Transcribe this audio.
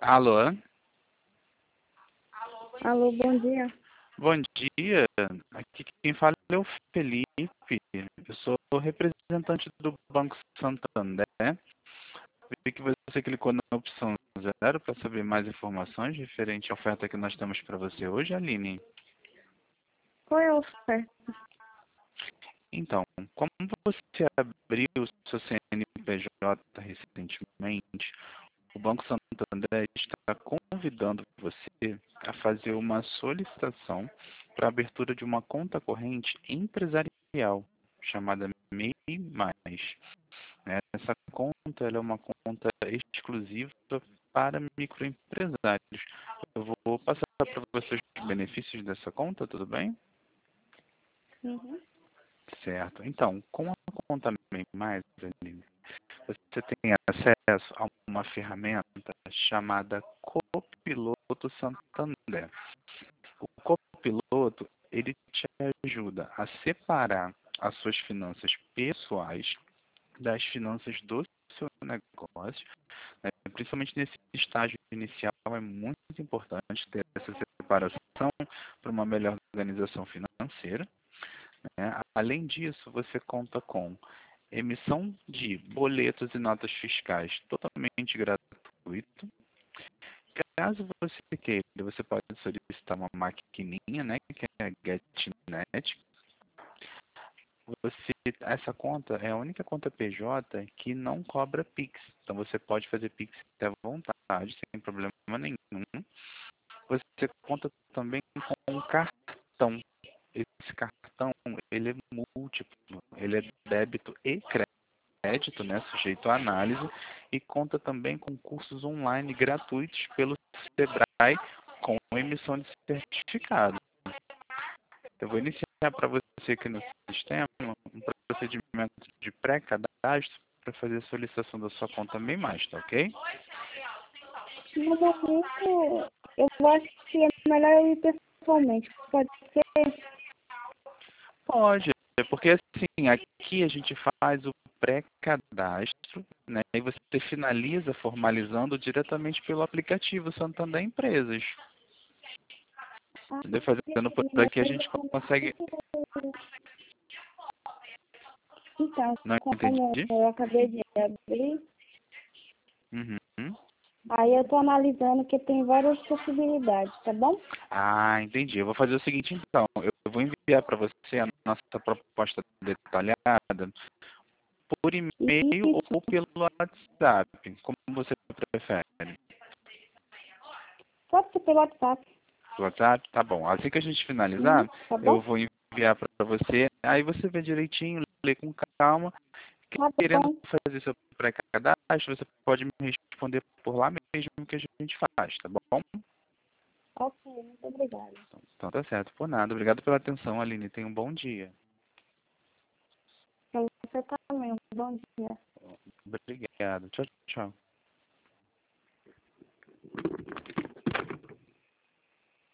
Alô? Alô, bom dia. Bom dia. Aqui quem fala é o Felipe. Eu sou o representante do Banco Santander. Vi que você clicou na opção 0 para saber mais informações referente à oferta que nós temos para você hoje, Aline. Qual é a oferta? Então, como você abriu o seu CNPJ recentemente, o Banco Santander está convidando você a fazer uma solicitação para a abertura de uma conta corrente empresarial, chamada MEI+. Essa conta ela é uma conta exclusiva para microempresários. Eu vou passar para você os benefícios dessa conta, tudo bem? Uhum. Certo. Então, com a conta MEI+, Aline, você tem acesso a uma ferramenta chamada Copiloto Santander. O Copiloto, ele te ajuda a separar as suas finanças pessoais das finanças do seu negócio, né? Principalmente nesse estágio inicial, é muito importante ter essa separação para uma melhor organização financeira, né? Além disso, você conta com emissão de boletos e notas fiscais totalmente gratuito. Caso você queira, você pode solicitar uma maquininha, né, que é a GetNet. Essa conta é a única conta PJ que não cobra Pix. Então você pode fazer Pix à vontade, sem problema nenhum. Você conta também com um cartão. Esse cartão, ele é múltiplo, ele é débito e crédito, né, sujeito à análise, e conta também com cursos online gratuitos pelo Sebrae com emissão de certificado. Eu vou iniciar para você aqui no sistema um procedimento de pré-cadastro para fazer a solicitação da sua conta MEI+, tá ok? No momento, eu acho que é melhor eu ir pessoalmente. Pode ser? Pode, porque assim, aqui a gente faz o pré-cadastro, né, e você finaliza formalizando diretamente pelo aplicativo Santander Empresas. Ah, Entendeu? Fazendo por mas aqui a gente consegue... então, Não como entendi? eu acabei de abrir, Uhum. aí eu tô analisando que tem várias possibilidades, tá bom? Ah, entendi. Eu vou fazer o seguinte, então. Eu vou enviar para você a nossa proposta detalhada por e-mail Isso, ou pelo WhatsApp, como você prefere. pode ser pelo WhatsApp. WhatsApp, tá bom. Assim que a gente Uhum, finalizar, tá eu bom? vou enviar para você. Aí você vê direitinho, lê com calma. Tá Querendo bom. fazer seu pré-cadastro, você pode me responder por lá mesmo que a gente faz, tá bom? Ok, muito obrigada. Então tá certo. Por nada. Obrigado pela atenção, Aline. Tenha um bom dia. Pra você também, um bom dia. Obrigado. Tchau, tchau.